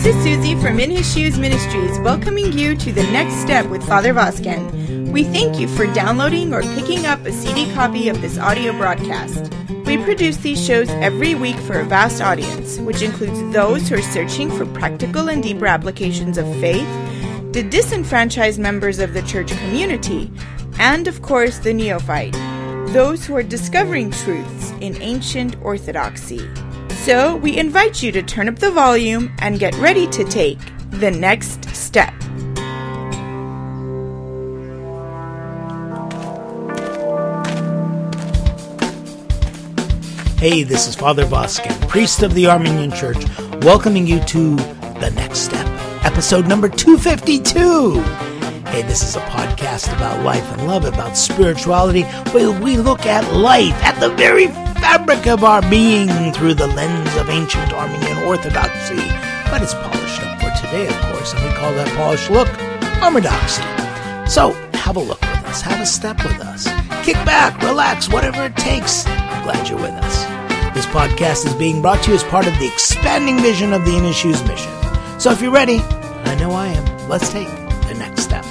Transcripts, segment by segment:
This is Susie from In His Shoes Ministries, welcoming you to the next step with Father Vosken. We thank you for downloading or picking up a CD copy of this audio broadcast. We produce these shows every week for a vast audience, which includes those who are searching for practical and deeper applications of faith, the disenfranchised members of the church community, and of course the neophyte, those who are discovering truths in ancient orthodoxy. So we invite you to turn up the volume and get ready to take the next step. Hey, this is Father Vosken, priest of the Armenian Church, welcoming you to The Next Step, episode number 252. Hey, this is a podcast about life and love, about spirituality, where we look at life, at the very fabric of our being through the lens of ancient Armenian orthodoxy. But it's polished up for today, of course, and we call that polished look Armadoxy. So, have a look with us, have a step with us. Kick back, relax, whatever it takes. I'm glad you're with us. This podcast is being brought to you as part of the expanding vision of the In His Shoes mission. So if you're ready, I know I am, let's take the next step.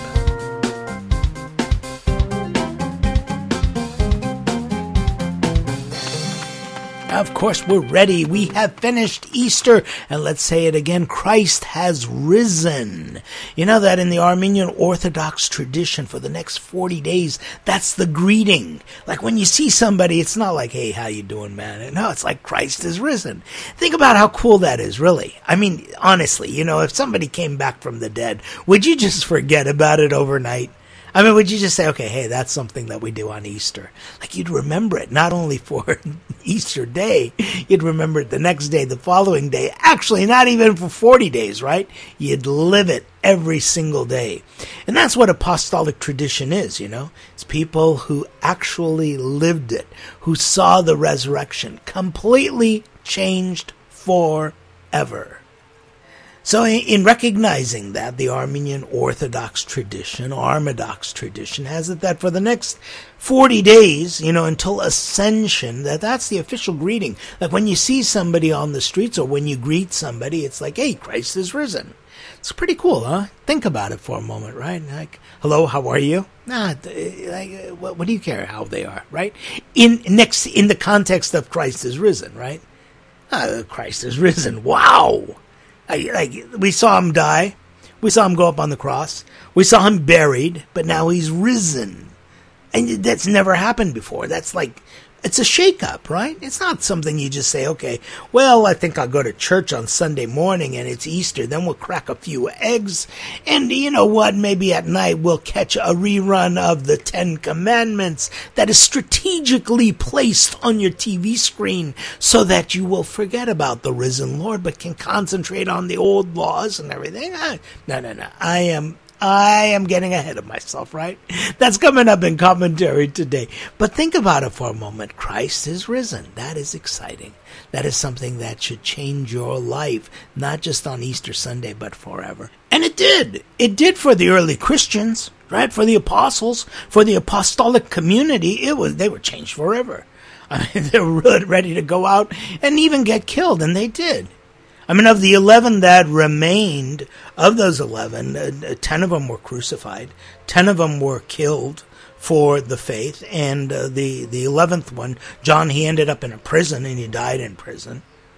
Of course, we're ready. We have finished Easter. And let's say it again, Christ has risen. You know that in the Armenian Orthodox tradition for the next 40 days, that's the greeting. Like when you see somebody, it's not like, hey, how you doing, man? No, it's like Christ has risen. Think about how cool that is, really. I mean, honestly, you know, if somebody came back from the dead, would you just forget about it overnight? I mean, would you just say, okay, hey, that's something that we do on Easter? Like, you'd remember it, not only for Easter Day, you'd remember it the next day, the following day, actually not even for 40 days, right? You'd live it every single day. And that's what apostolic tradition is, you know? It's people who actually lived it, who saw the resurrection, completely changed forever. So in recognizing that, the Armenian Orthodox tradition, Armadox tradition, has it that for the next 40 days, you know, until Ascension, that's the official greeting. Like when you see somebody on the streets or when you greet somebody, it's like, hey, Christ is risen. It's pretty cool, huh? Think about it for a moment, right? Like, hello, how are you? What do you care how they are, right? In the context of Christ is risen, right? Christ is risen. Wow. We saw him die. We saw him go up on the cross. We saw him buried, but now he's risen. And that's never happened before. That's like, it's a shake-up, right? It's not something you just say, okay, well, I think I'll go to church on Sunday morning and it's Easter. Then we'll crack a few eggs. And you know what? Maybe at night we'll catch a rerun of the 10 Commandments that is strategically placed on your TV screen so that you will forget about the risen Lord but can concentrate on the old laws and everything. No. I am getting ahead of myself, right? That's coming up in commentary today. But think about it for a moment. Christ is risen. That is exciting. That is something that should change your life, not just on Easter Sunday, but forever. And it did. It did for the early Christians, right? For the apostles, for the apostolic community. They were changed forever. I mean, they were ready to go out and even get killed, and they did. I mean, of the 11 that remained, of those 11, 10 of them were crucified, 10 of them were killed for the faith, and the 11th one, John, he ended up in a prison, and he died in prison.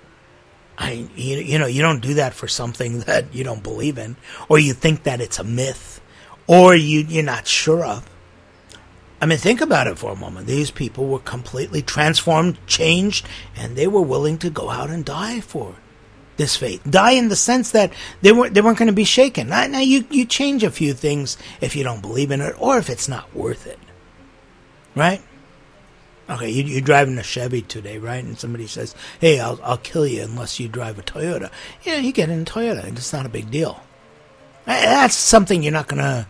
You don't do that for something that you don't believe in, or you think that it's a myth, or you're not sure of. I mean, think about it for a moment. These people were completely transformed, changed, and they were willing to go out and die for this faith. Die in the sense that they weren't going to be shaken. Now you change a few things if you don't believe in it or if it's not worth it. Right? Okay, you're driving a Chevy today, right? And somebody says, hey, I'll kill you unless you drive a Toyota. Yeah, you get in a Toyota, and it's not a big deal. That's something you're not going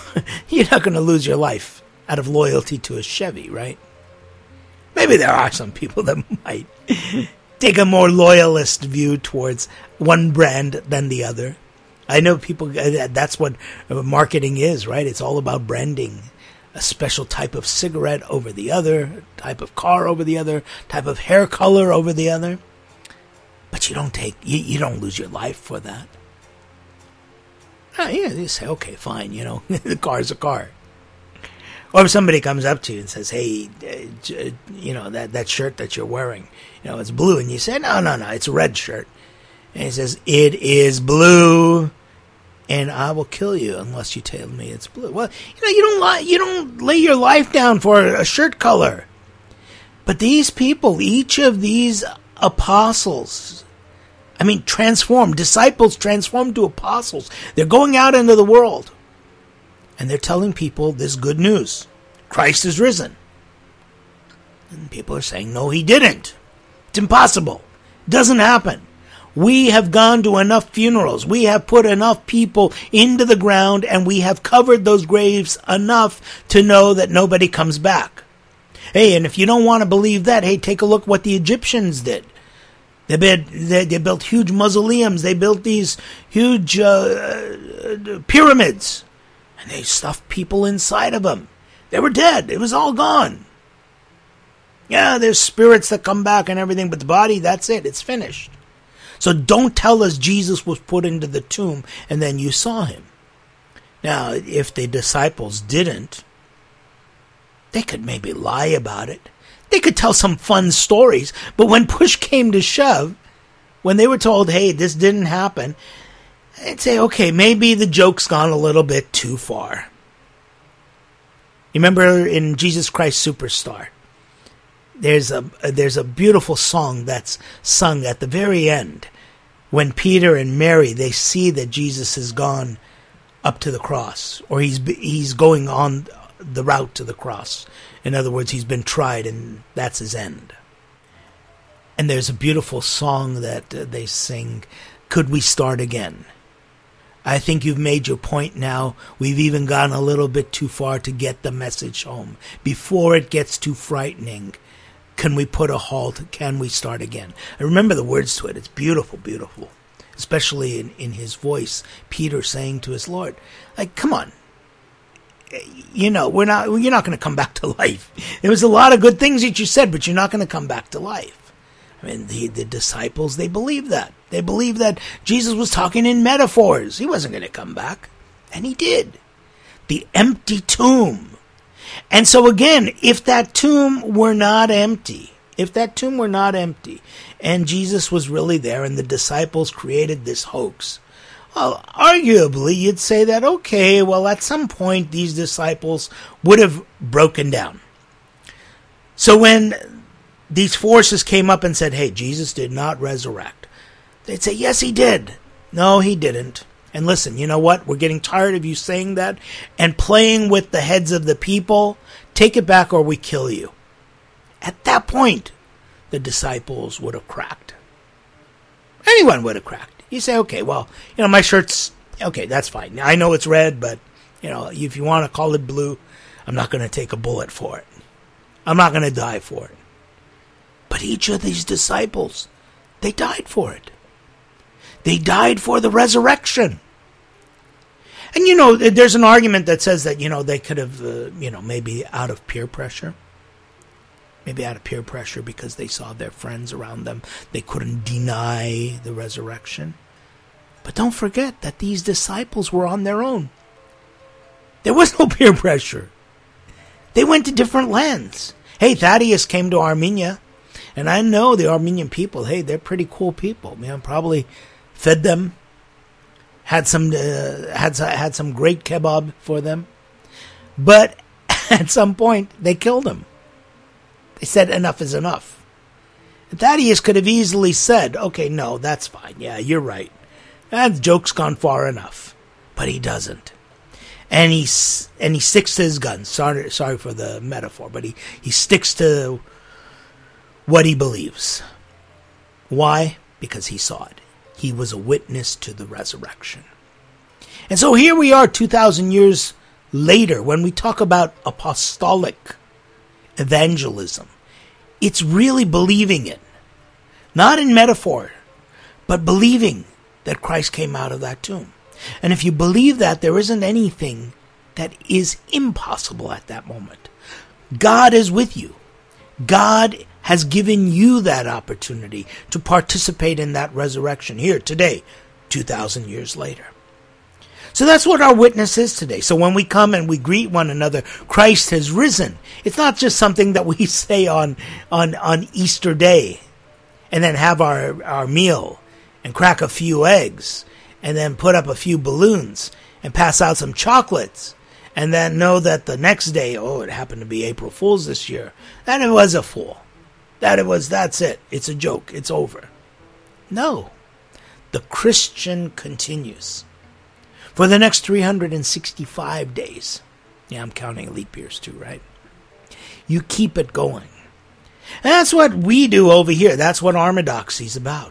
to lose your life out of loyalty to a Chevy, right? Maybe there are some people that might take a more loyalist view towards one brand than the other. I know people, that's what marketing is, right? It's all about branding. A special type of cigarette over the other, type of car over the other, type of hair color over the other. But you don't lose your life for that. Yeah, you say, okay, fine, the car's a car. Or if somebody comes up to you and says, hey, that shirt that you're wearing, it's blue. And you say, no, it's a red shirt. And he says, it is blue, and I will kill you unless you tell me it's blue. Well, you don't lay your life down for a shirt color. But these people, each of these apostles, disciples transformed to apostles. They're going out into the world, and they're telling people this good news. Christ is risen. And people are saying, no, he didn't. It's impossible. It doesn't happen. We have gone to enough funerals. We have put enough people into the ground, and we have covered those graves enough to know that nobody comes back. Hey, and if you don't want to believe that, hey, take a look what the Egyptians did. They built huge mausoleums. They built these huge pyramids. And they stuffed people inside of them. They were dead. It was all gone. Yeah, there's spirits that come back and everything, but the body, that's it. It's finished. So don't tell us Jesus was put into the tomb and then you saw him. Now, if the disciples didn't, they could maybe lie about it. They could tell some fun stories. But when push came to shove, when they were told, hey, this didn't happen, they'd say, okay, maybe the joke's gone a little bit too far. You remember in Jesus Christ Superstar, there's a beautiful song that's sung at the very end when Peter and Mary, they see that Jesus has gone up to the cross, or he's going on the route to the cross. In other words, he's been tried and that's his end. And there's a beautiful song that they sing, Could We Start Again? I think you've made your point now. We've even gone a little bit too far to get the message home. Before it gets too frightening, can we put a halt? Can we start again? I remember the words to it. It's beautiful, beautiful. Especially in his voice, Peter saying to his Lord, like, come on. You're not going to come back to life. There was a lot of good things that you said, but you're not going to come back to life. I mean, the disciples, they believed that. They believed that Jesus was talking in metaphors. He wasn't going to come back. And he did. The empty tomb. And so again, if that tomb were not empty, and Jesus was really there and the disciples created this hoax, well, arguably you'd say that, okay, well, at some point these disciples would have broken down. So when these forces came up and said, hey, Jesus did not resurrect, they'd say, yes, he did. No, he didn't. And listen, you know what? We're getting tired of you saying that and playing with the heads of the people. Take it back or we kill you. At that point, the disciples would have cracked. Anyone would have cracked. You say, okay, well, my shirt's, okay, that's fine. I know it's red, but, if you want to call it blue, I'm not going to take a bullet for it. I'm not going to die for it. But each of these disciples, they died for it. They died for the resurrection. And, there's an argument that says that, they could have, maybe out of peer pressure. Maybe out of peer pressure because they saw their friends around them. They couldn't deny the resurrection. But don't forget that these disciples were on their own. There was no peer pressure. They went to different lands. Hey, Thaddeus came to Armenia. And I know the Armenian people, hey, they're pretty cool people. Probably fed them. Had some great kebab for them. But at some point, they killed him. They said enough is enough. And Thaddeus could have easily said, okay, no, that's fine. Yeah, you're right. That joke's gone far enough. But he doesn't. And he sticks to his guns. Sorry for the metaphor, but he sticks to what he believes. Why? Because he saw it. He was a witness to the resurrection. And so here we are 2,000 years later when we talk about apostolic evangelism. It's really believing it. Not in metaphor, but believing that Christ came out of that tomb. And if you believe that, there isn't anything that is impossible at that moment. God is with you. God has given you that opportunity to participate in that resurrection here today, 2,000 years later. So that's what our witness is today. So when we come and we greet one another, Christ has risen. It's not just something that we say on Easter Day and then have our meal and crack a few eggs and then put up a few balloons and pass out some chocolates and then know that the next day, it happened to be April Fool's this year, that it was a fool. That's it. It's a joke. It's over. No. The Christian continues for the next 365 days. Yeah, I'm counting leap years too, right? You keep it going. And that's what we do over here. That's what Orthodoxy is about.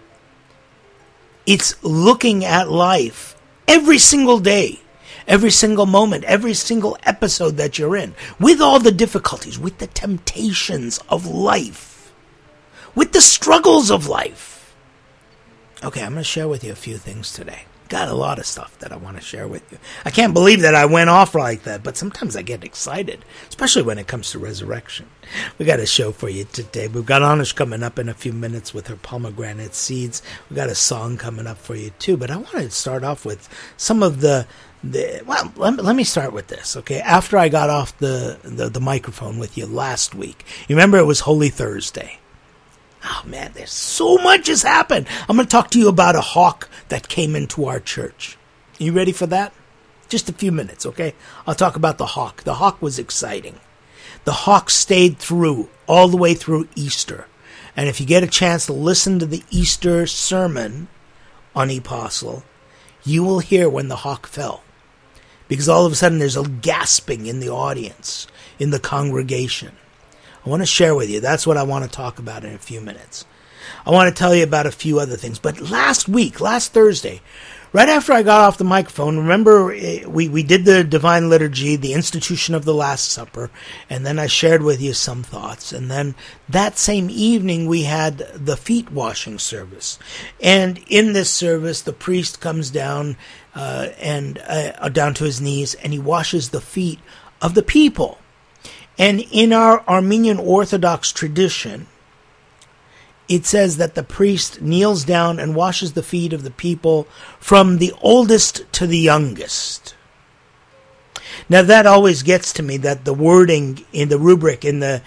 It's looking at life every single day, every single moment, every single episode that you're in, with all the difficulties, with the temptations of life, with the struggles of life. Okay, I'm going to share with you a few things today. Got a lot of stuff that I want to share with you. I can't believe that I went off like that, but sometimes I get excited, especially when it comes to resurrection. We got a show for you today. We've got Anish coming up in a few minutes with her pomegranate seeds. We got a song coming up for you too, but I want to start off with some of let me start with this, okay? After I got off the microphone with you last week, you remember it was Holy Thursday. Oh, man, there's so much has happened. I'm going to talk to you about a hawk that came into our church. You ready for that? Just a few minutes, okay? I'll talk about the hawk. The hawk was exciting. The hawk stayed through, all the way through Easter. And if you get a chance to listen to the Easter sermon on Apostle, you will hear when the hawk fell. Because all of a sudden there's a gasping in the audience, in the congregation. I want to share with you. That's what I want to talk about in a few minutes. I want to tell you about a few other things. But last Thursday, right after I got off the microphone, remember we did the Divine Liturgy, the institution of the Last Supper, and then I shared with you some thoughts. And then that same evening, we had the feet washing service. And in this service, the priest comes down down to his knees, and he washes the feet of the people. And in our Armenian Orthodox tradition, it says that the priest kneels down and washes the feet of the people from the oldest to the youngest. Now that always gets to me, that the wording in the rubric in the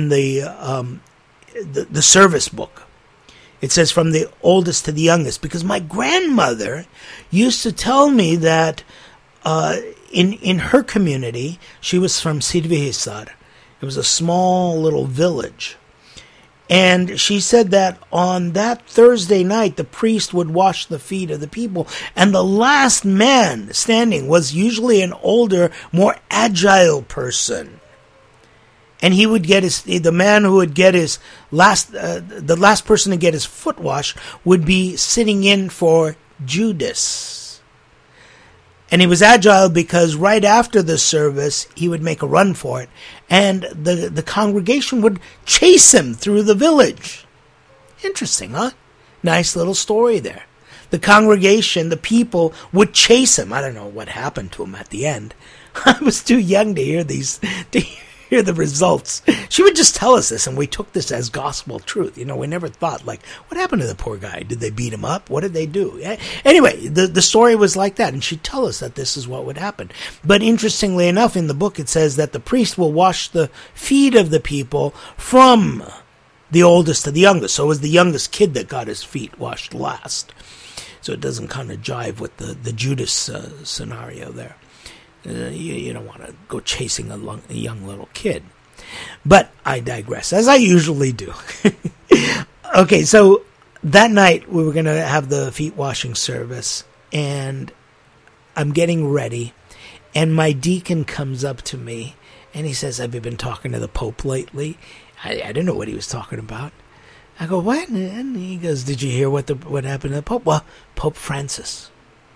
service book, it says from the oldest to the youngest, because my grandmother used to tell me that in her community, she was from Sirvihisar. It was a small little village. And she said that on that Thursday night, the priest would wash the feet of the people. And the last man standing was usually an older, more agile person. And he would get the man who would get the last person to get his foot washed would be sitting in for Judas. And he was agile because right after the service, he would make a run for it. And the congregation would chase him through the village. Interesting, huh? Nice little story there. The congregation, the people, would chase him. I don't know what happened to him at the end. I was too young to hear hear the results. She would just tell us this, and we took this as gospel truth. We never thought, what happened to the poor guy? Did they beat him up? What did they do? Anyway, the story was like that, and she'd tell us that this is what would happen. But interestingly enough, in the book, it says that the priest will wash the feet of the people from the oldest to the youngest. So it was the youngest kid that got his feet washed last. So it doesn't kind of jive with the Judas scenario there. You don't want to go chasing a young little kid. But I digress, as I usually do. Okay, so that night we were going to have the feet washing service, and I'm getting ready, and my deacon comes up to me, and he says, "Have you been talking to the Pope lately?" I didn't know what he was talking about. I go, "What?" And he goes, "Did you hear what happened to the Pope?" Well, Pope Francis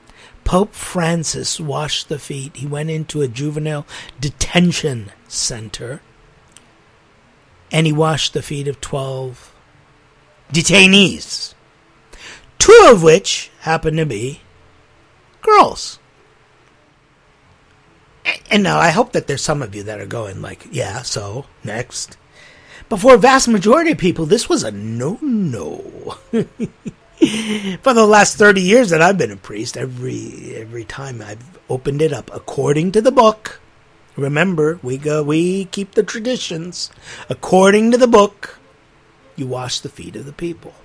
washed the feet. He went into a juvenile detention center, and he washed the feet of 12 detainees, 2 of which happened to be girls. And now I hope that there's some of you that are going yeah, so next. But for a vast majority of people, this was a no-no. For the last 30 years that I've been a priest, every time I've opened it up, according to the book, remember, we keep the traditions. According to the book, you wash the feet of the people.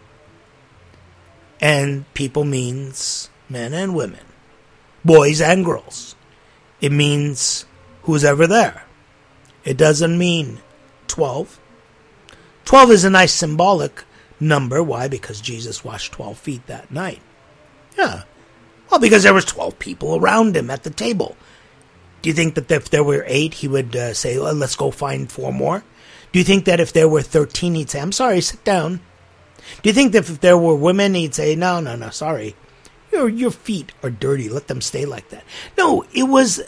And people means men and women, boys and girls. It means who's ever there. It doesn't mean 12. 12 is a nice symbolic number. Why? Because Jesus washed 12 feet that night. Yeah. Well, because there was 12 people around him at the table. Do you think that if there were 8, he would say, well, let's go find 4 more? Do you think that if there were 13, he'd say, I'm sorry, sit down? Do you think that if there were women, he'd say, no, sorry. Your feet are dirty. Let them stay like that. No, it was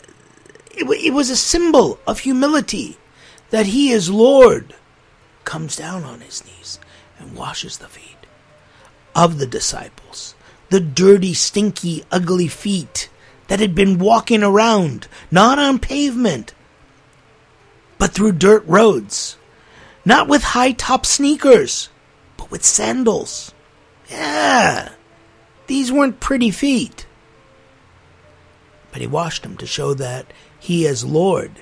a symbol of humility that he is Lord, comes down on his knees and washes the feet of the disciples. The dirty, stinky, ugly feet that had been walking around, not on pavement, but through dirt roads. Not with high-top sneakers, but with sandals. Yeah, these weren't pretty feet. But he washed them to show that he as Lord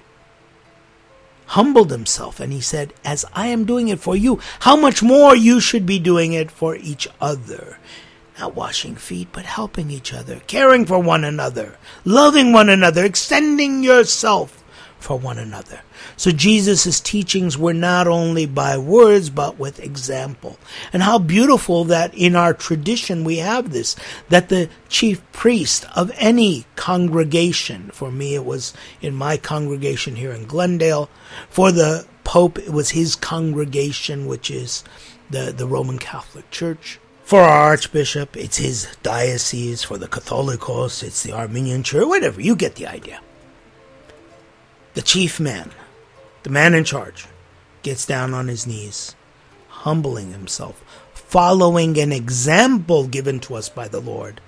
humbled himself, and he said, as I am doing it for you, how much more you should be doing it for each other. Not washing feet, but helping each other, caring for one another, loving one another, extending yourself for one another. So Jesus' teachings were not only by words, but with example. And how beautiful that in our tradition we have this, that the chief priest of any congregation, for me it was in my congregation here in Glendale, for the Pope it was his congregation, which is the Roman Catholic Church. For our Archbishop, it's his diocese. For the Catholicos, it's the Armenian Church. Whatever, you get the idea. The chief man, the man in charge, gets down on his knees, humbling himself, following an example given to us by the Lord,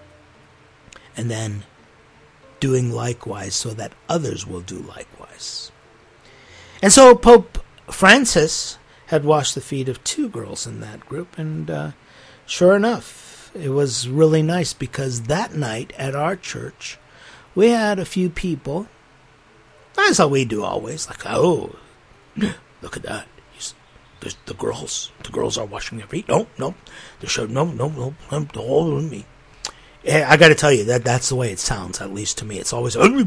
and then doing likewise so that others will do likewise. And so Pope Francis had washed the feet of 2 girls in that group, and sure enough, it was really nice because that night at our church, we had a few people. That's how we do always. Like, oh, look at that. The girls are washing their feet. No. No, all on me. I got to tell you, that's the way it sounds, at least to me. It's always, you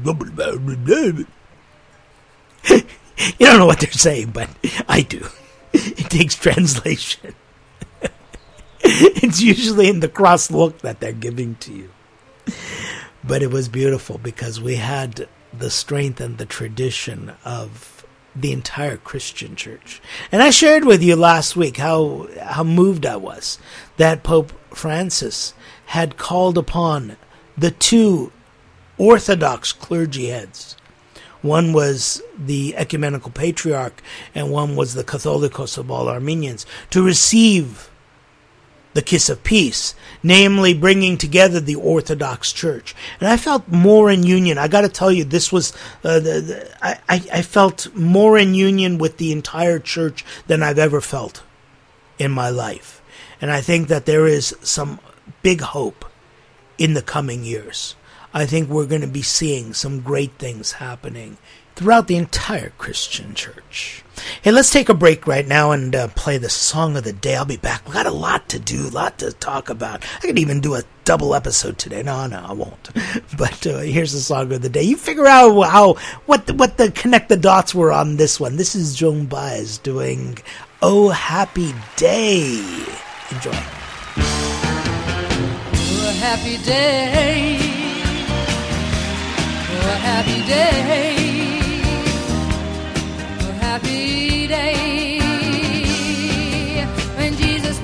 don't know what they're saying, but I do. It takes translation. It's usually in the cross look that they're giving to you. But it was beautiful because we had the strength and the tradition of the entire Christian church. And I shared with you last week how moved I was that Pope Francis had called upon the 2 Orthodox clergy heads. One was the Ecumenical Patriarch and one was the Catholicos of all Armenians to receive the kiss of peace, namely bringing together the Orthodox Church. And I felt more in union. I got to tell you, this was, I felt more in union with the entire church than I've ever felt in my life. And I think that there is some big hope in the coming years. I think we're going to be seeing some great things happening throughout the entire Christian church. Hey, let's take a break right now and play the song of the day. I'll be back. We've got a lot to do, a lot to talk about. I could even do a double episode today. No, I won't. But here's the song of the day. You figure out what the connect the dots were on this one. This is Joan Baez doing Oh Happy Day. Enjoy. Oh, happy day. Oh, happy day. Happy day when Jesus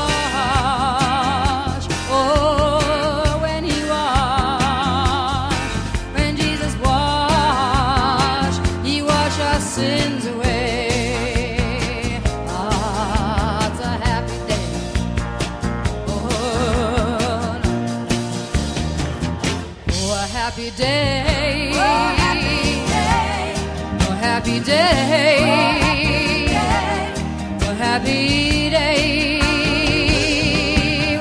washed, oh, when he Jesus washed, he washed our sins away. Ah, it's a happy day. Oh, a happy day. Oh, happy day. Oh, happy day. Oh, happy day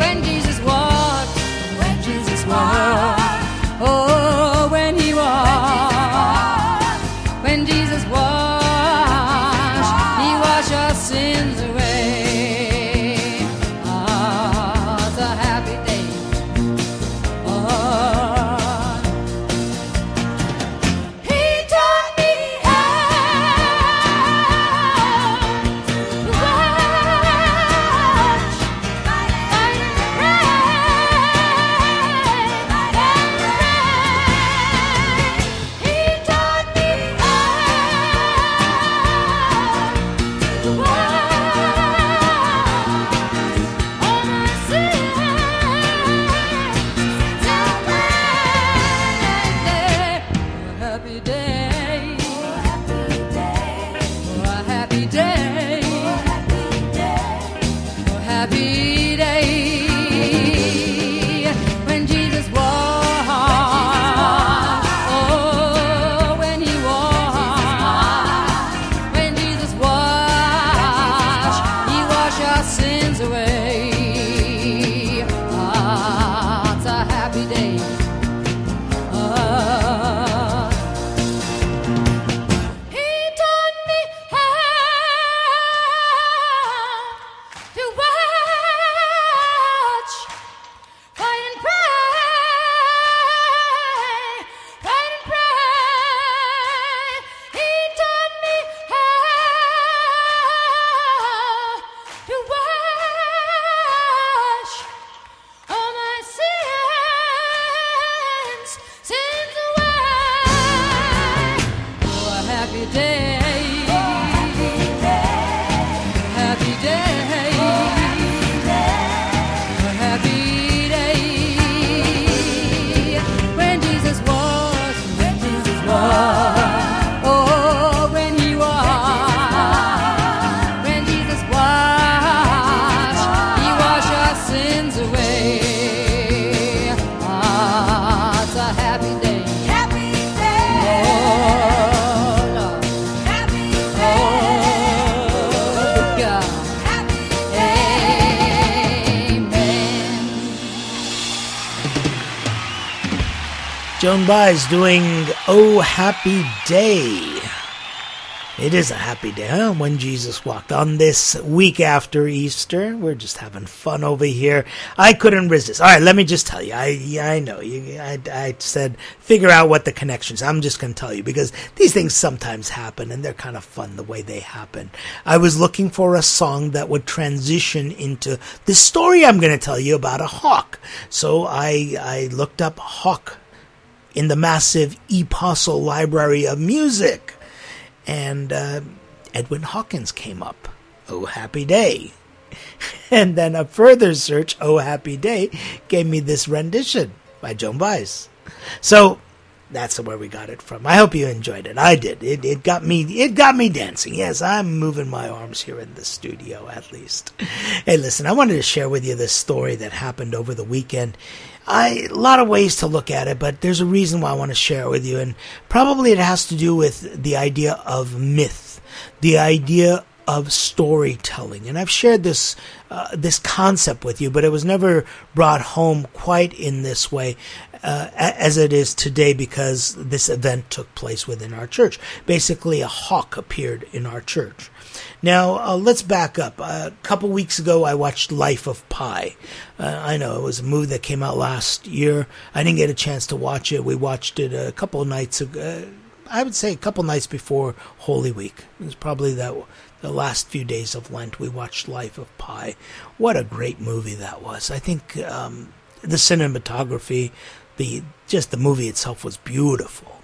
Joan Baez doing Oh Happy Day. It is a happy day, huh? When Jesus walked on this week after Easter. We're just having fun over here. I couldn't resist. All right, let me just tell you. I know. I said figure out what the connections. I'm just going to tell you because these things sometimes happen and they're kind of fun the way they happen. I was looking for a song that would transition into the story I'm going to tell you about a hawk. So I looked up hawk in the massive ePostle library of music. And Edwin Hawkins came up. Oh, happy day. And then a further search, Oh, happy day, gave me this rendition by Joan Baez. So that's where we got it from. I hope you enjoyed it. I did. It got me dancing. Yes, I'm moving my arms here in the studio at least. Hey, listen, I wanted to share with you this story that happened over the weekend. A lot of ways to look at it, but there's a reason why I want to share it with you, and probably it has to do with the idea of myth, the idea of storytelling. And I've shared this concept with you, but it was never brought home quite in this way as it is today because this event took place within our church. Basically, a hawk appeared in our church. Now, let's back up. A couple weeks ago, I watched Life of Pi. I know it was a movie that came out last year. I didn't get a chance to watch it. We watched it a couple of nights ago. I would say a couple nights before Holy Week. It was probably the last few days of Lent. We watched Life of Pi. What a great movie that was. I think the cinematography, the movie itself was beautiful.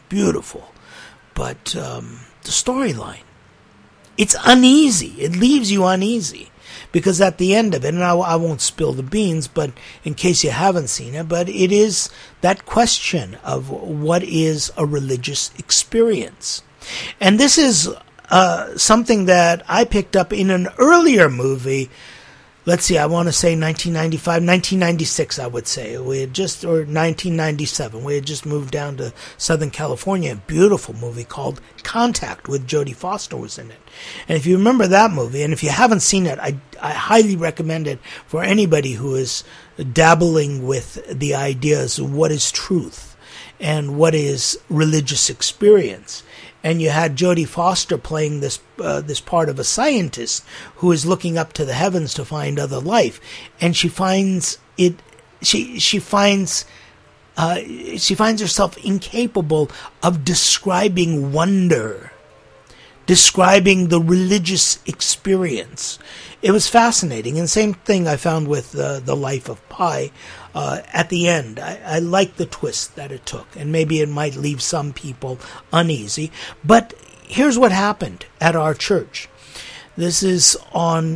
But the storyline, it's uneasy. It leaves you uneasy. Because at the end of it, and I won't spill the beans, but in case you haven't seen it, but it is that question of what is a religious experience. And this is something that I picked up in an earlier movie. Let's see, I want to say 1996, I would say. Or 1997. We had just moved down to Southern California. A beautiful movie called Contact with Jodie Foster was in it. And if you remember that movie, and if you haven't seen it, I highly recommend it for anybody who is dabbling with the ideas of what is truth and what is religious experience. And you had Jodie Foster playing this part of a scientist who is looking up to the heavens to find other life, and she finds it. She finds herself incapable of describing wonder, describing the religious experience. It was fascinating, and same thing I found with the Life of Pi. At the end, I like the twist that it took, and maybe it might leave some people uneasy. But here's what happened at our church. This is on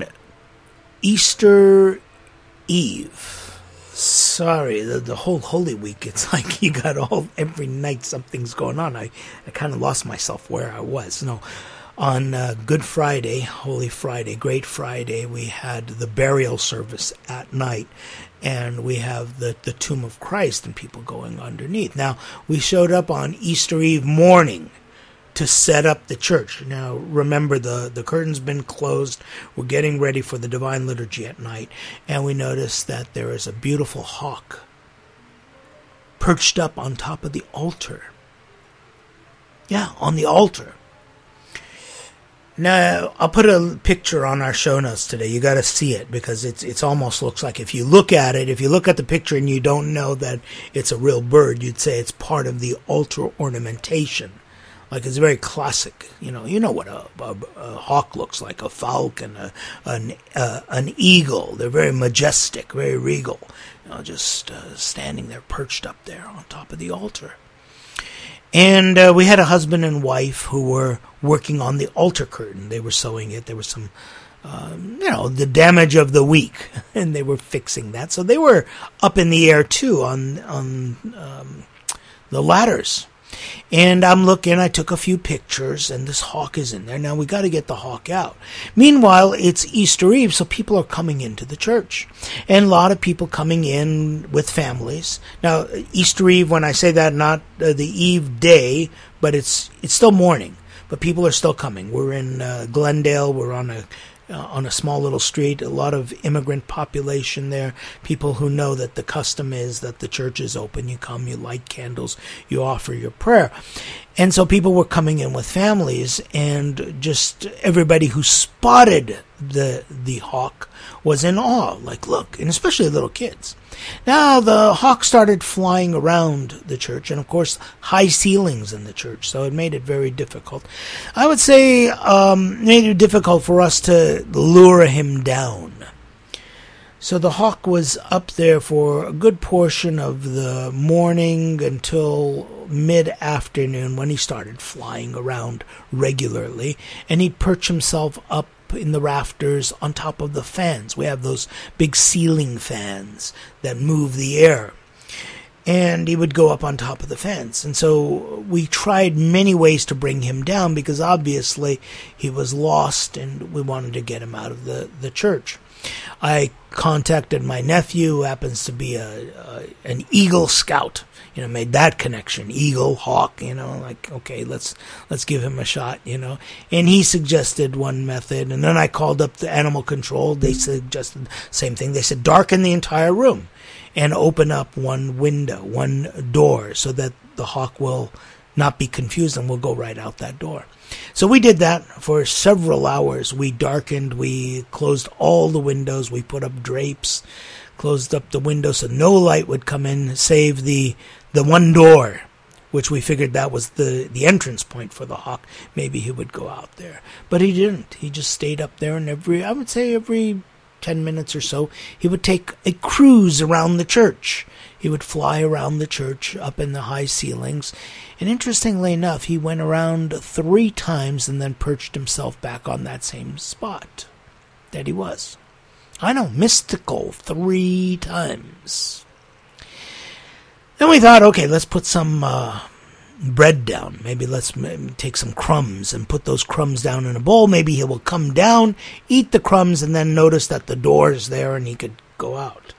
Easter Eve. Sorry, the whole Holy Week, it's like you got every night something's going on. I kind of lost myself where I was. No. On Good Friday, Holy Friday, Great Friday, we had the burial service at night, and we have the tomb of Christ and people going underneath. Now, we showed up on Easter Eve morning to set up the church. Now, remember, the curtain's been closed. We're getting ready for the Divine Liturgy at night, and we noticed that there is a beautiful hawk perched up on top of the altar. Yeah, on the altar. Now, I'll put a picture on our show notes today. You got to see it because it's almost looks like if you look at it, if you look at the picture and you don't know that it's a real bird, you'd say it's part of the altar ornamentation. Like it's very classic. You know what a hawk looks like, a falcon, an eagle. They're very majestic, very regal. Just standing there, perched up there on top of the altar. And we had a husband and wife who were working on the altar curtain. They were sewing it. There was some, the damage of the week, and they were fixing that. So they were up in the air too on the ladders. And I'm looking, I took a few pictures, and this hawk is in there. Now, we got to get the hawk out. Meanwhile, it's Easter Eve, so people are coming into the church. And a lot of people coming in with families. Now, Easter Eve, when I say that, not the Eve day, but it's still morning. But people are still coming. We're in Glendale. We're on a on a small little street, a lot of immigrant population there, people who know that the custom is that the church is open. You come, you light candles, you offer your prayer. And so people were coming in with families, and just everybody who spotted the hawk was in awe, like, look, and especially little kids. Now, the hawk started flying around the church, and of course, high ceilings in the church, so it made it very difficult. I would say made it difficult for us to lure him down. So the hawk was up there for a good portion of the morning until mid-afternoon, when he started flying around regularly, and he'd perch himself up in the rafters on top of the fans. We have those big ceiling fans that move the air. And he would go up on top of the fence. And so we tried many ways to bring him down, because obviously he was lost and we wanted to get him out of the church. I contacted my nephew, who happens to be an Eagle Scout. Made that connection, eagle, hawk, like, okay, let's give him a shot, And he suggested one method, and then I called up the animal control. They suggested the same thing. They said, darken the entire room and open up one window, one door, so that the hawk will not be confused and will go right out that door. So we did that for several hours. We darkened, we closed all the windows, we put up drapes, closed up the windows so no light would come in, save the one door, which we figured that was the entrance point for the hawk. Maybe he would go out there. But he didn't. He just stayed up there, and every 10 minutes or so, he would take a cruise around the church. He would fly around the church up in the high ceilings. And interestingly enough, he went around 3 times and then perched himself back on that same spot that he was. I know, mystical, 3 times. Then we thought, okay, let's put some bread down. Maybe let's take some crumbs and put those crumbs down in a bowl. Maybe he will come down, eat the crumbs, and then notice that the door is there and he could go out.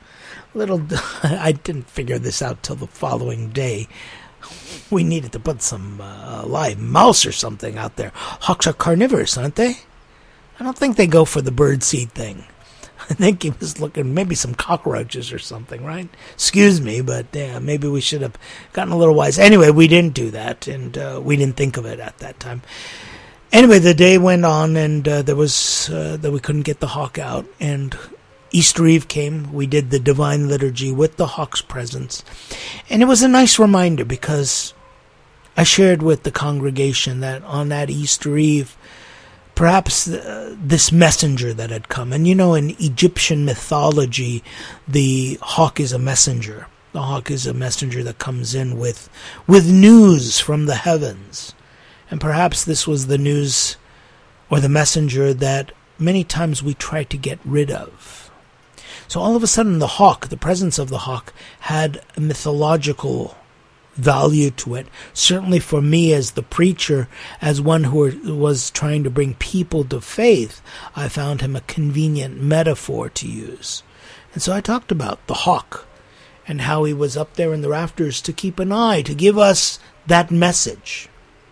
I didn't figure this out till the following day. We needed to put some live mouse or something out there. Hawks are carnivorous, aren't they? I don't think they go for the birdseed thing. I think he was looking maybe some cockroaches or something, right? Excuse me, but yeah, maybe we should have gotten a little wise. Anyway, we didn't do that, and we didn't think of it at that time. Anyway, the day went on, and there was that we couldn't get the hawk out, and Easter Eve came. We did the Divine Liturgy with the hawk's presence, and it was a nice reminder, because I shared with the congregation that on that Easter Eve, perhaps this messenger that had come. And in Egyptian mythology, the hawk is a messenger. The hawk is a messenger that comes in with news from the heavens. And perhaps this was the news or the messenger that many times we try to get rid of. So all of a sudden the hawk, the presence of the hawk, had a mythological value to it. Certainly for me as the preacher, as one who was trying to bring people to faith, I found him a convenient metaphor to use. And so I talked about the hawk and how he was up there in the rafters to keep an eye, to give us that message.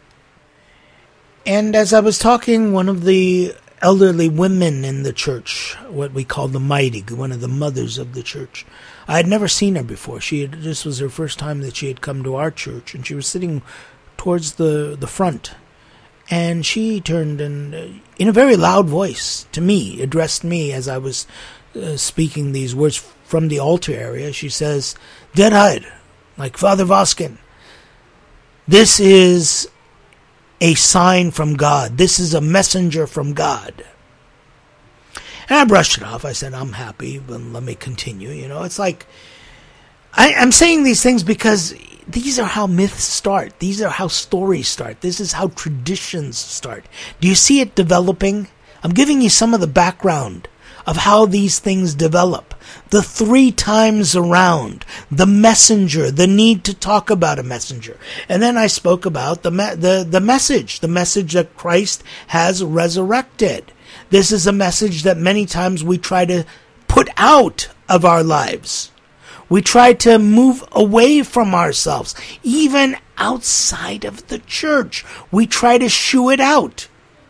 And as I was talking, one of the elderly women in the church, what we call the Maidig, one of the mothers of the church, I had never seen her before. This was her first time that she had come to our church, and she was sitting towards the front. And she turned and, in a very loud voice, to me, addressed me as I was speaking these words from the altar area. She says, "Deadhide, like Father Voskin, this is a sign from God. This is a messenger from God." And I brushed it off. I said, "I'm happy, but let me continue." It's like, I'm saying these things because these are how myths start. These are how stories start. This is how traditions start. Do you see it developing? I'm giving you some of the background of how these things develop. The 3 times around, the messenger, the need to talk about a messenger. And then I spoke about the message that Christ has resurrected. This is a message that many times we try to put out of our lives. We try to move away from ourselves, even outside of the church. We try to shoo it out.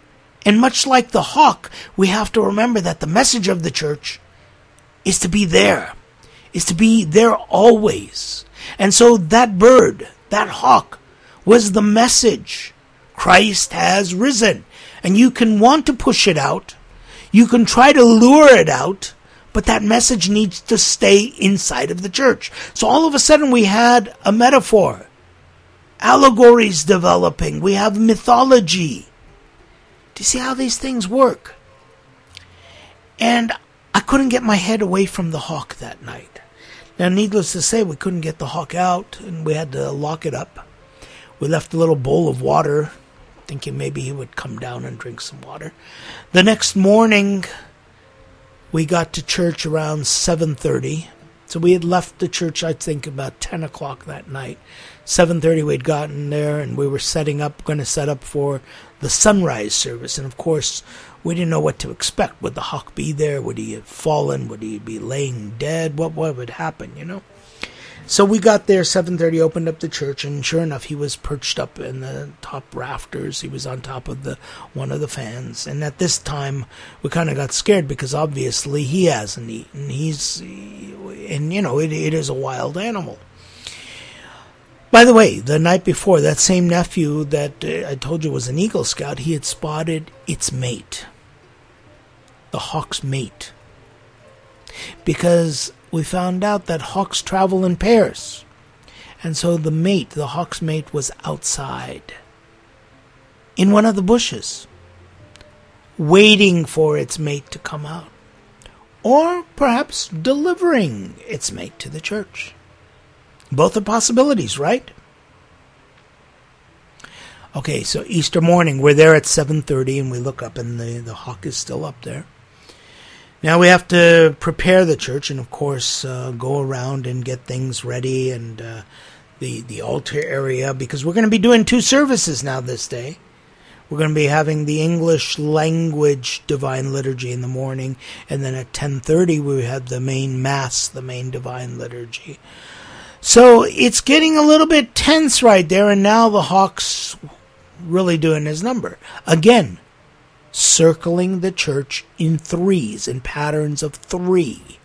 And much like the hawk, we have to remember that the message of the church is to be there, is to be there always. And so that bird, that hawk, was the message. Christ has risen. And you can want to push it out. You can try to lure it out. But that message needs to stay inside of the church. So all of a sudden we had a metaphor. Allegories developing. We have mythology. Do you see how these things work? And I couldn't get my head away from the hawk that night. Now, needless to say, we couldn't get the hawk out, and we had to lock it up. We left a little bowl of water, thinking maybe he would come down and drink some water. The next morning, we got to church around 7:30. So we had left the church, I think, about 10 o'clock that night. 7:30 we'd gotten there, and we were going to set up for the sunrise service. And, of course, we didn't know what to expect. Would the hawk be there? Would he have fallen? Would he be laying dead? What would happen, you know? So we got there, 7:30, opened up the church, and sure enough, he was perched up in the top rafters. He was on top of one of the fans. And at this time, we kind of got scared because obviously he hasn't eaten. It is a wild animal. By the way, the night before, that same nephew that I told you was an Eagle Scout, he had spotted its mate, the hawk's mate, because we found out that hawks travel in pairs. And so the hawk's mate, was outside in one of the bushes, waiting for its mate to come out, or perhaps delivering its mate to the church. Both are possibilities, right? Okay, so Easter morning, we're there at 7:30, and we look up, and the hawk is still up there. Now we have to prepare the church, and of course go around and get things ready, and the altar area, because we're going to be doing 2 services now this day. We're going to be having the English language divine liturgy in the morning, and then at 10:30 we have the main mass, the main divine liturgy. So it's getting a little bit tense right there, and now the hawk's really doing his number. Again, circling the church in 3s, in patterns of 3.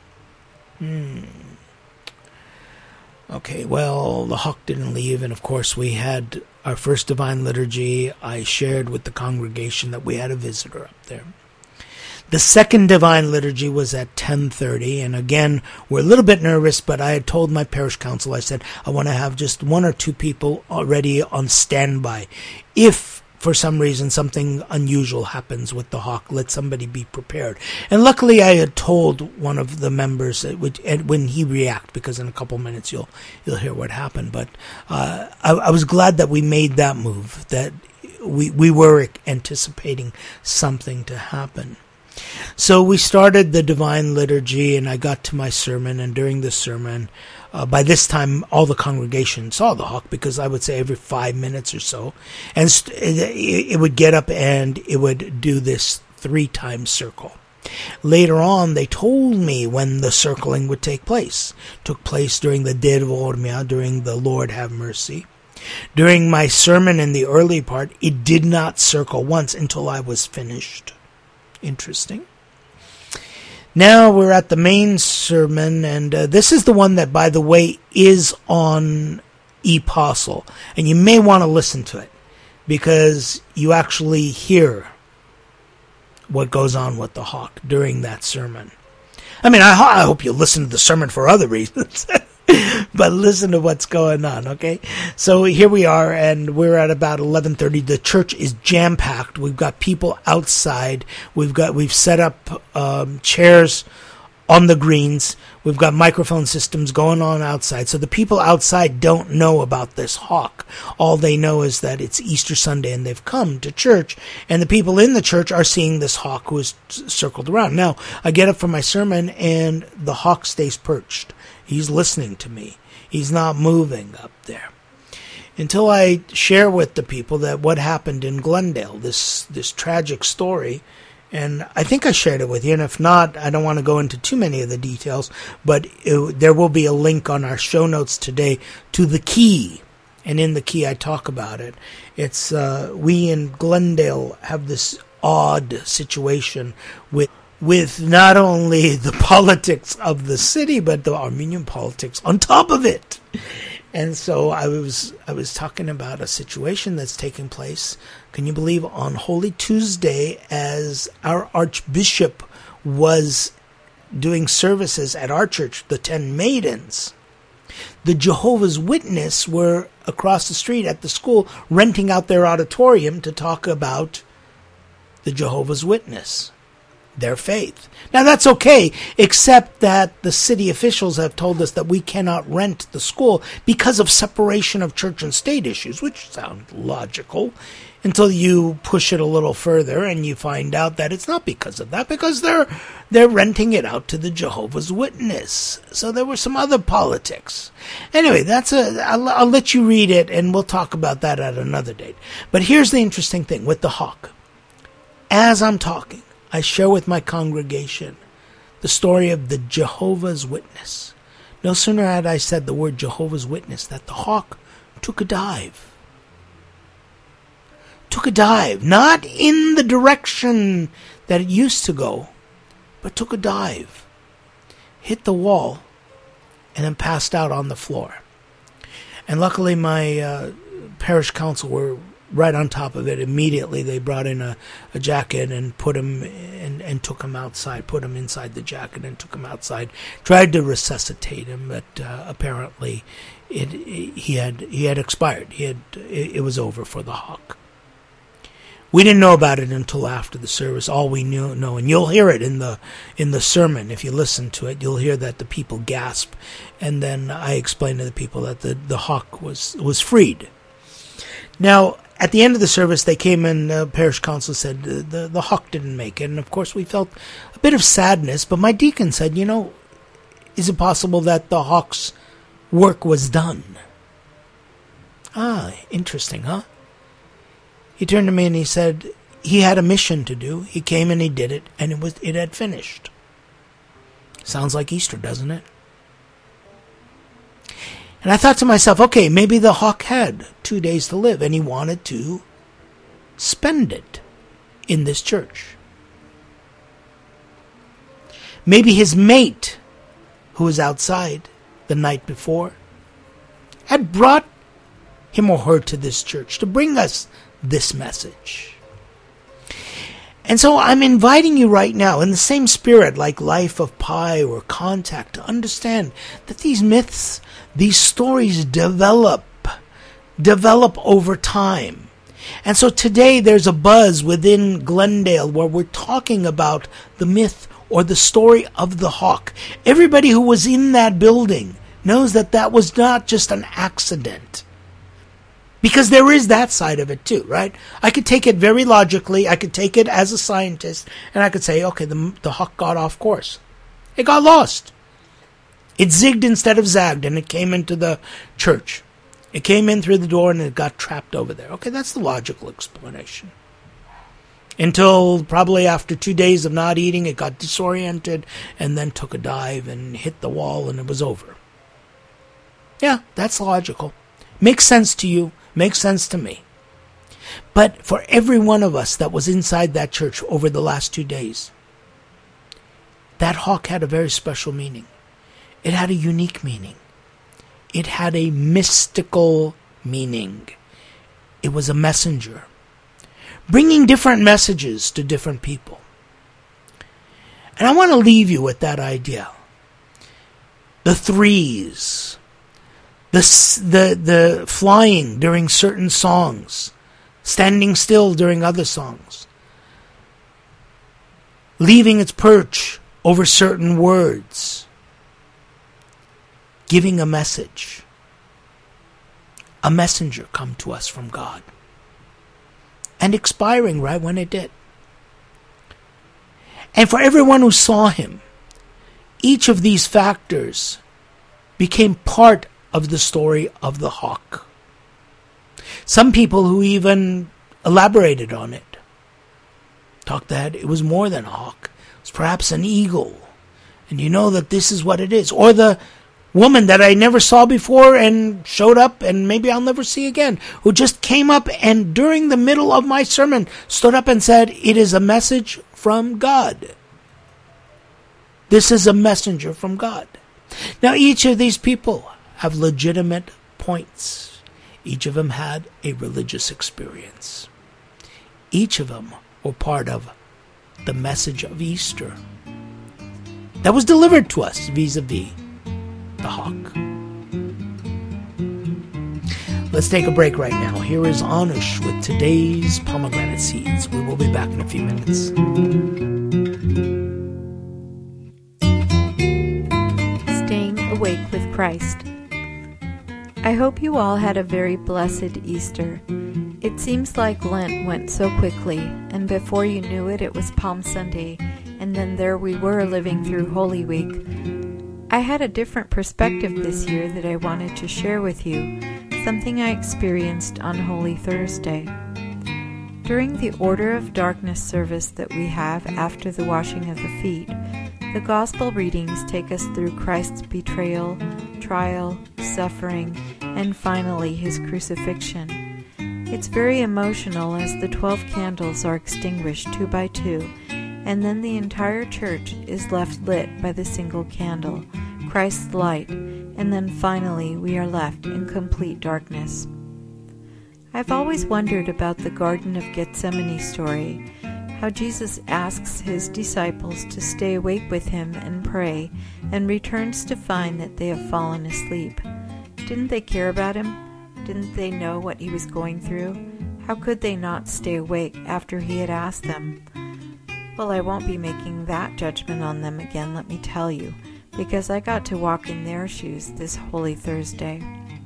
Okay, well, the hawk didn't leave, and of course we had our first divine liturgy. I shared with the congregation that we had a visitor up there. The second divine liturgy was at 10:30, and again, we're a little bit nervous, but I had told my parish council, I said, I want to have just 1 or 2 people already on standby. If, for some reason, something unusual happens with the hawk, let somebody be prepared. And luckily, I had told one of the members when he reacted, because in a couple minutes you'll hear what happened. But I was glad that we made that move, that we were anticipating something to happen. So we started the divine liturgy, and I got to my sermon, and during the sermon, by this time, all the congregation saw the hawk, because I would say every 5 minutes or so, and it would get up and it would do this 3-time circle. Later on, they told me when the circling would take place. It took place during the De Ormia, during the Lord Have Mercy. During my sermon in the early part, it did not circle once until I was finished. Interesting. Now we're at the main sermon, and this is the one that, by the way, is on ePostle. And you may want to listen to it, because you actually hear what goes on with the hawk during that sermon. I mean, I hope you listen to the sermon for other reasons. But listen to what's going on, okay? So here we are, and we're at about 11:30. The church is jam-packed. We've got people outside. We've set up chairs on the greens. We've got microphone systems going on outside. So the people outside don't know about this hawk. All they know is that it's Easter Sunday, and they've come to church. And the people in the church are seeing this hawk who is circled around. Now, I get up from my sermon, and the hawk stays perched. He's listening to me. He's not moving up there. Until I share with the people that what happened in Glendale, this tragic story. And I think I shared it with you. And if not, I don't want to go into too many of the details. But there will be a link on our show notes today to the key. And in the key, I talk about it. It's we in Glendale have this odd situation with not only the politics of the city, but the Armenian politics on top of it. And so I was talking about a situation that's taking place, can you believe, on Holy Tuesday, as our Archbishop was doing services at our church, the 10 Maidens. The Jehovah's Witnesses were across the street at the school renting out their auditorium to talk about the Jehovah's Witness, their faith. Now that's okay, except that the city officials have told us that we cannot rent the school because of separation of church and state issues, which sound logical until you push it a little further and you find out that it's not because of that, because they're renting it out to the Jehovah's Witness. So there were some other politics. Anyway, I'll let you read it and we'll talk about that at another date. But here's the interesting thing with the hawk. As I'm talking, I share with my congregation the story of the Jehovah's Witness. No sooner had I said the word Jehovah's Witness that the hawk took a dive. Took a dive, not in the direction that it used to go, but took a dive, hit the wall, and then passed out on the floor. And luckily my parish council were right on top of it. Immediately they brought in a jacket and put him and took him outside, put him inside the jacket and took him outside, tried to resuscitate him, but apparently he had expired. It was over for the hawk. We didn't know about it until after the service. All we know, and you'll hear it in the sermon. If you listen to it, you'll hear that the people gasp. And then I explained to the people that the hawk was freed. Now, at the end of the service, they came and the parish council said the hawk didn't make it. And of course, we felt a bit of sadness. But my deacon said, is it possible that the hawk's work was done? Ah, interesting, huh? He turned to me and he said he had a mission to do. He came and he did it, and it had finished. Sounds like Easter, doesn't it? And I thought to myself, okay, maybe the hawk had 2 days to live, and he wanted to spend it in this church. Maybe his mate, who was outside the night before, had brought him or her to this church to bring us this message. And so I'm inviting you right now, in the same spirit like Life of Pi or Contact, to understand that these myths, these stories develop over time. And so today there's a buzz within Glendale where we're talking about the myth or the story of the hawk. Everybody who was in that building knows that that was not just an accident. Because there is that side of it too, right? I could take it very logically. I could take it as a scientist, and I could say, okay, the hawk got off course. It got lost. It zigged instead of zagged, and it came into the church. It came in through the door, and it got trapped over there. Okay, that's the logical explanation. Until probably after 2 days of not eating, it got disoriented, and then took a dive and hit the wall, and it was over. Yeah, that's logical. Makes sense to you. Makes sense to me. But for every one of us that was inside that church over the last 2 days, that hawk had a very special meaning. It had a unique meaning. It had a mystical meaning. It was a messenger, bringing different messages to different people. And I want to leave you with that idea. The threes. The flying during certain songs, standing still during other songs, leaving its perch over certain words, giving a message, a messenger come to us from God, and expiring right when it did. And for everyone who saw him, each of these factors became part of the story of the hawk. Some people who even elaborated on it talked that it was more than a hawk. It was perhaps an eagle. And you know that this is what it is. Or the woman that I never saw before and showed up and maybe I'll never see again, who just came up and during the middle of my sermon stood up and said, "It is a message from God. This is a messenger from God." Now, each of these people have legitimate points. Each of them had a religious experience. Each of them were part of the message of Easter that was delivered to us vis-a-vis the hawk. Let's take a break right now. Here is Anush with today's pomegranate seeds. We will be back in a few minutes. Staying awake with Christ. I hope you all had a very blessed Easter. It seems like Lent went so quickly, and before you knew it, it was Palm Sunday, and then there we were living through Holy Week. I had a different perspective this year that I wanted to share with you, something I experienced on Holy Thursday. During the Order of Darkness service that we have after the washing of the feet, the Gospel readings take us through Christ's betrayal, trial, suffering, and finally His crucifixion. It's very emotional as the 12 candles are extinguished 2 by 2, and then the entire church is left lit by the single candle, Christ's light, and then finally we are left in complete darkness. I've always wondered about the Garden of Gethsemane story, how Jesus asks His disciples to stay awake with Him and pray, and returns to find that they have fallen asleep. Didn't they care about Him? Didn't they know what He was going through? How could they not stay awake after He had asked them? Well, I won't be making that judgment on them again, let me tell you, because I got to walk in their shoes this Holy Thursday.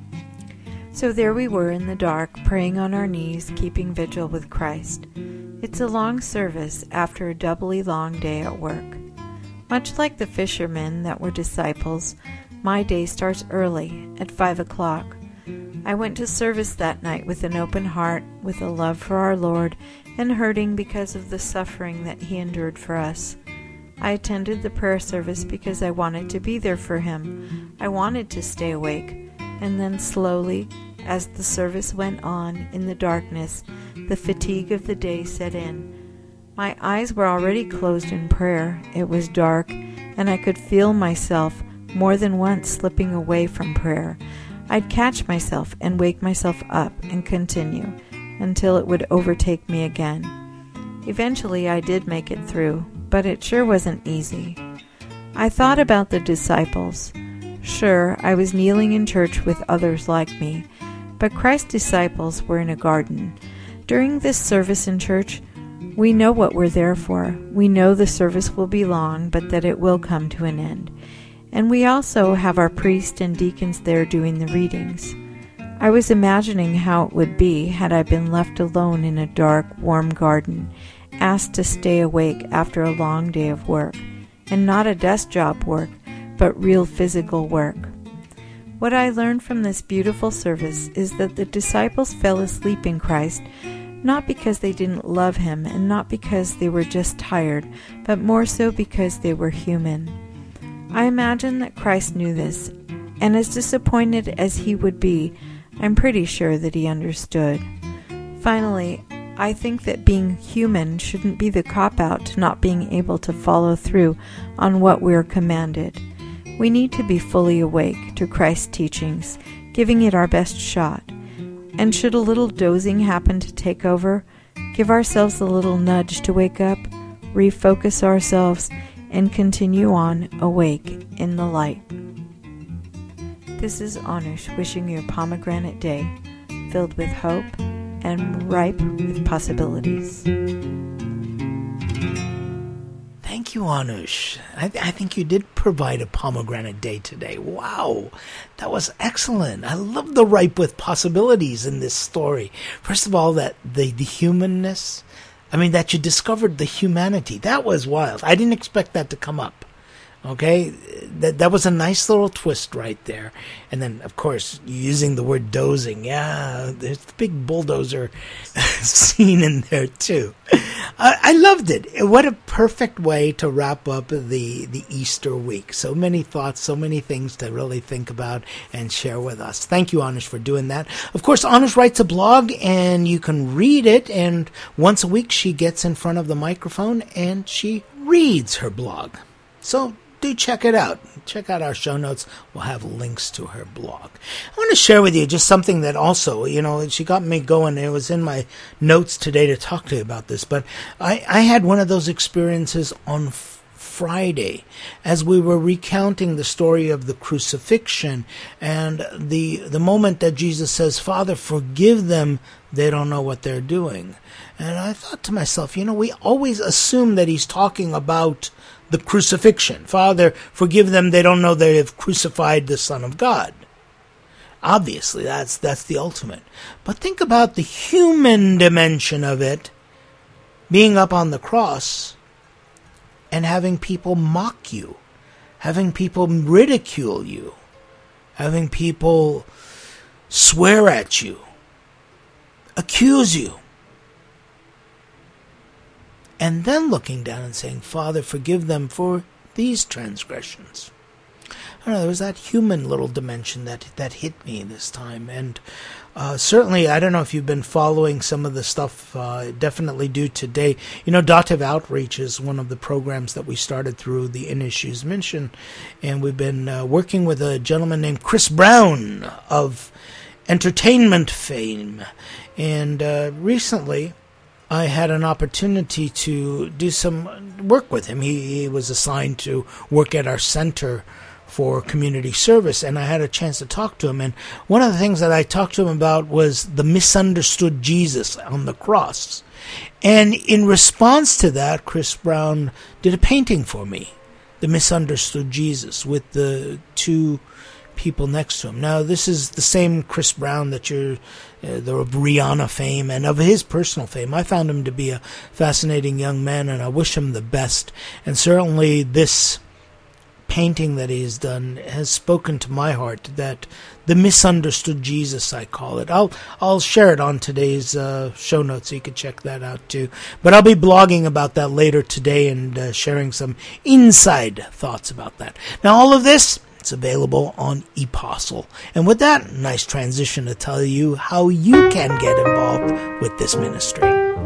So there we were in the dark, praying on our knees, keeping vigil with Christ. It's a long service after a doubly long day at work. Much like the fishermen that were disciples, my day starts early, at 5 o'clock. I went to service that night with an open heart, with a love for our Lord, and hurting because of the suffering that He endured for us. I attended the prayer service because I wanted to be there for Him. I wanted to stay awake. And then slowly, as the service went on in the darkness, the fatigue of the day set in. My eyes were already closed in prayer. It was dark, and I could feel myself more than once slipping away from prayer. I'd catch myself and wake myself up and continue until it would overtake me again. Eventually I did make it through, but it sure wasn't easy. I thought about the disciples. Sure, I was kneeling in church with others like me, but Christ's disciples were in a garden. During this service in church, we know what we're there for. We know the service will be long, but that it will come to an end. And we also have our priest and deacons there doing the readings. I was imagining how it would be had I been left alone in a dark, warm garden, asked to stay awake after a long day of work, and not a desk job work, but real physical work. What I learned from this beautiful service is that the disciples fell asleep in Christ, not because they didn't love Him and not because they were just tired, but more so because they were human. I imagine that Christ knew this, and as disappointed as He would be, I'm pretty sure that He understood. Finally, I think that being human shouldn't be the cop-out to not being able to follow through on what we're commanded. We need to be fully awake to Christ's teachings, giving it our best shot. And should a little dozing happen to take over, give ourselves a little nudge to wake up, refocus ourselves, and continue on awake in the light. This is Anush wishing you a pomegranate day filled with hope and ripe with possibilities. Thank you, Anush. I think you did provide a pomegranate day today. Wow, that was excellent. I love the ripe with possibilities in this story. First of all, that the humanness, that you discovered the humanity. That was wild. I didn't expect that to come up. Okay, that was a nice little twist right there. And then, of course, using the word dozing. Yeah, there's the big bulldozer scene in there, too. I loved it. What a perfect way to wrap up the Easter week. So many thoughts, so many things to really think about and share with us. Thank you, Anish, for doing that. Of course, Anish writes a blog, and you can read it. And once a week, she gets in front of the microphone, and she reads her blog. So do check it out. Check out our show notes. We'll have links to her blog. I want to share with you just something that also, she got me going. It was in my notes today to talk to you about this. But I had one of those experiences on Friday as we were recounting the story of the crucifixion and the moment that Jesus says, "Father, forgive them. They don't know what they're doing." And I thought to myself, we always assume that he's talking about the crucifixion. Father, forgive them, they don't know they have crucified the Son of God. Obviously, that's the ultimate. But think about the human dimension of it, being up on the cross and having people mock you, having people ridicule you, having people swear at you, accuse you. And then looking down and saying, "Father, forgive them for these transgressions." I don't know, there was that human little dimension that hit me this time. And certainly, I don't know if you've been following some of the stuff, definitely do today. Dativ Outreach is one of the programs that we started through the In Issues Mission. And we've been working with a gentleman named Chris Brown of entertainment fame. And recently, I had an opportunity to do some work with him. He was assigned to work at our center for community service, and I had a chance to talk to him. And one of the things that I talked to him about was the misunderstood Jesus on the cross. And in response to that, Chris Brown did a painting for me, The Misunderstood Jesus, with the two people next to him. Now, this is the same Chris Brown that the Rihanna fame and of his personal fame. I found him to be a fascinating young man, and I wish him the best. And certainly this painting that he has done has spoken to my heart, that the misunderstood Jesus, I call it. I'll share it on today's show notes, so you can check that out too. But I'll be blogging about that later today and sharing some inside thoughts about that. Now, all of this, it's available on ePostle. And with that, nice transition to tell you how you can get involved with this ministry.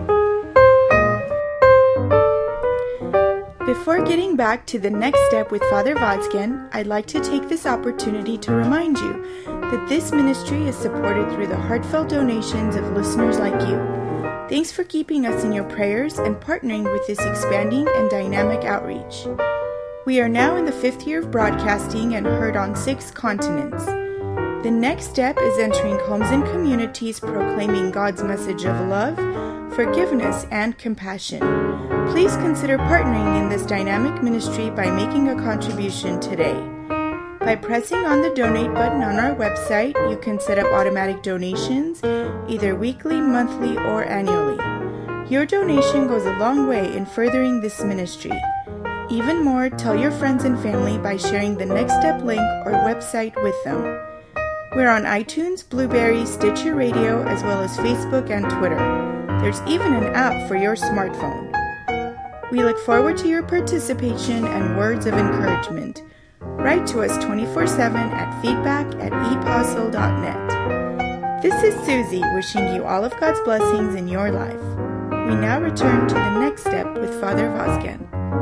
Before getting back to the next step with Father Vazgen, I'd like to take this opportunity to remind you that this ministry is supported through the heartfelt donations of listeners like you. Thanks for keeping us in your prayers and partnering with this expanding and dynamic outreach. We are now in the 5th year of broadcasting and heard on 6 continents. The next step is entering homes and communities proclaiming God's message of love, forgiveness, and compassion. Please consider partnering in this dynamic ministry by making a contribution today. By pressing on the donate button on our website, you can set up automatic donations, either weekly, monthly, or annually. Your donation goes a long way in furthering this ministry. Even more, tell your friends and family by sharing the Next Step link or website with them. We're on iTunes, Blueberry, Stitcher Radio, as well as Facebook and Twitter. There's even an app for your smartphone. We look forward to your participation and words of encouragement. Write to us 24/7 at feedback@epostle.net. This is Susie wishing you all of God's blessings in your life. We now return to the next step with Father Vazgen.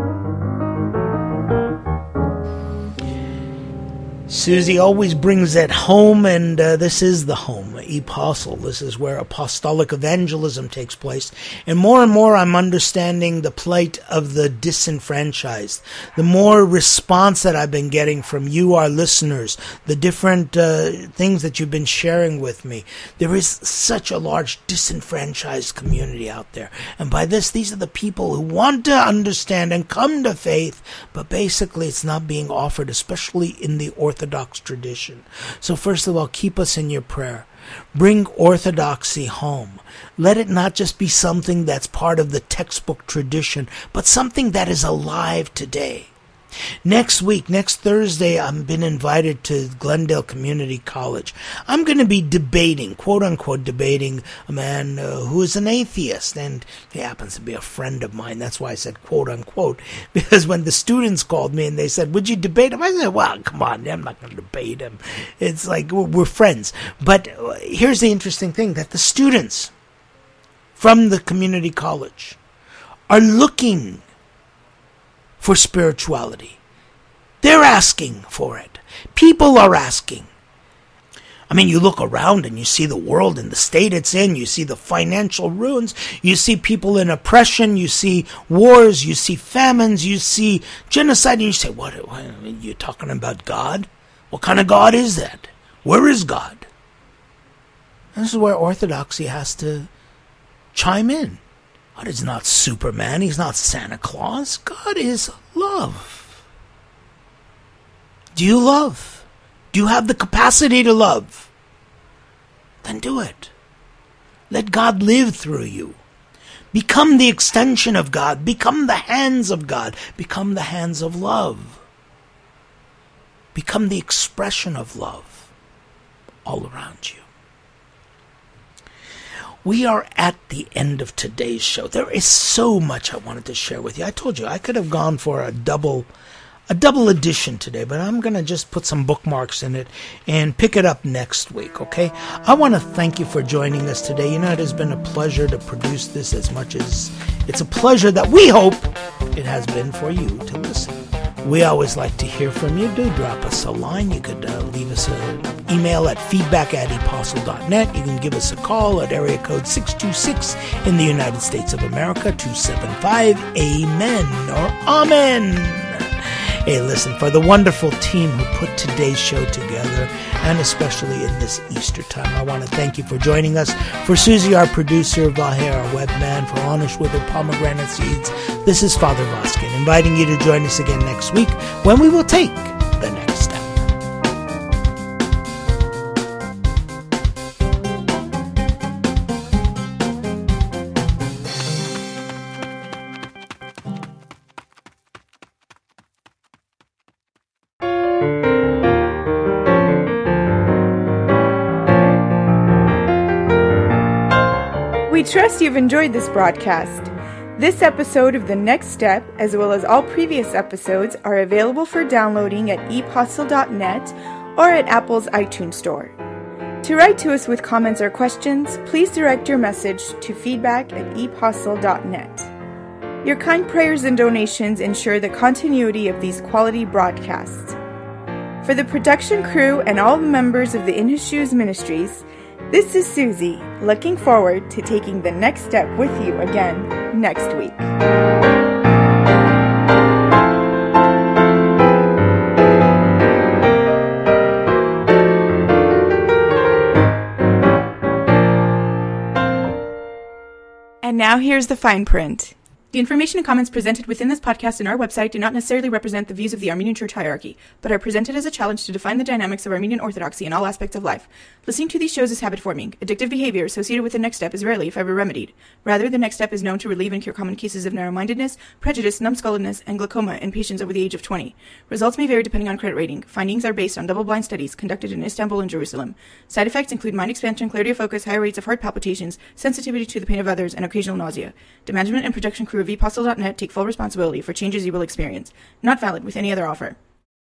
Susie always brings it home, and this is the home, ePostle. This is where apostolic evangelism takes place. And more I'm understanding the plight of the disenfranchised. The more response that I've been getting from you, our listeners, the different things that you've been sharing with me. There is such a large disenfranchised community out there. And by this, these are the people who want to understand and come to faith, but basically it's not being offered, especially in the Orthodox tradition. So first of all, keep us in your prayer. Bring orthodoxy home. Let it not just be something that's part of the textbook tradition, but something that is alive today. Next week, next Thursday, I've been invited to Glendale Community College. I'm going to be debating, quote-unquote debating, a man who is an atheist, and he happens to be a friend of mine. That's why I said quote-unquote, because when the students called me and they said, would you debate him? I said, well, come on, I'm not going to debate him. It's like we're friends. But here's the interesting thing, that the students from the community college are looking for spirituality. They're asking for it. People are asking. I mean, you look around and you see the world and the state it's in. You see the financial ruins. You see people in oppression. You see wars. You see famines. You see genocide. And you say, what are you talking about God? What kind of God is that? Where is God? And this is where orthodoxy has to chime in. God is not Superman. He's not Santa Claus. God is love. Do you love? Do you have the capacity to love? Then do it. Let God live through you. Become the extension of God. Become the hands of God. Become the hands of love. Become the expression of love all around you. We are at the end of today's show. There is so much I wanted to share with you. I told you I could have gone for a double edition today, but I'm going to just put some bookmarks in it and pick it up next week, okay? I want to thank you for joining us today. You know, it has been a pleasure to produce this as much as it's a pleasure that we hope it has been for you to listen. We always like to hear from you. Do drop us a line. You could leave us an email at feedback@epostle.net. You can give us a call at area code 626 in the United States of America, 275-AMEN or Amen. Hey, listen, for the wonderful team who put today's show together, and especially in this Easter time, I want to thank you for joining us. For Susie, our producer, Vahe, our webman, for Anish with her pomegranate seeds, this is Father Voskin, inviting you to join us again next week when we will take the next step. We trust you've enjoyed this broadcast. This episode of The Next Step, as well as all previous episodes, are available for downloading at epostle.net or at Apple's iTunes Store. To write to us with comments or questions, please direct your message to feedback@epostle.net. Your kind prayers and donations ensure the continuity of these quality broadcasts. For the production crew and all the members of the In His Shoes Ministries, this is Susie, looking forward to taking the next step with you again next week. And now here's the fine print. The information and comments presented within this podcast and our website do not necessarily represent the views of the Armenian Church hierarchy, but are presented as a challenge to define the dynamics of Armenian Orthodoxy in all aspects of life. Listening to these shows is habit-forming. Addictive behavior associated with the next step is rarely, if ever, remedied. Rather, the next step is known to relieve and cure common cases of narrow-mindedness, prejudice, numbskulledness, and glaucoma in patients over the age of 20. Results may vary depending on credit rating. Findings are based on double-blind studies conducted in Istanbul and Jerusalem. Side effects include mind expansion, clarity of focus, higher rates of heart palpitations, sensitivity to the pain of others, and occasional nausea. The management and production crew of epostle.net take full responsibility for changes you will experience. Not valid with any other offer.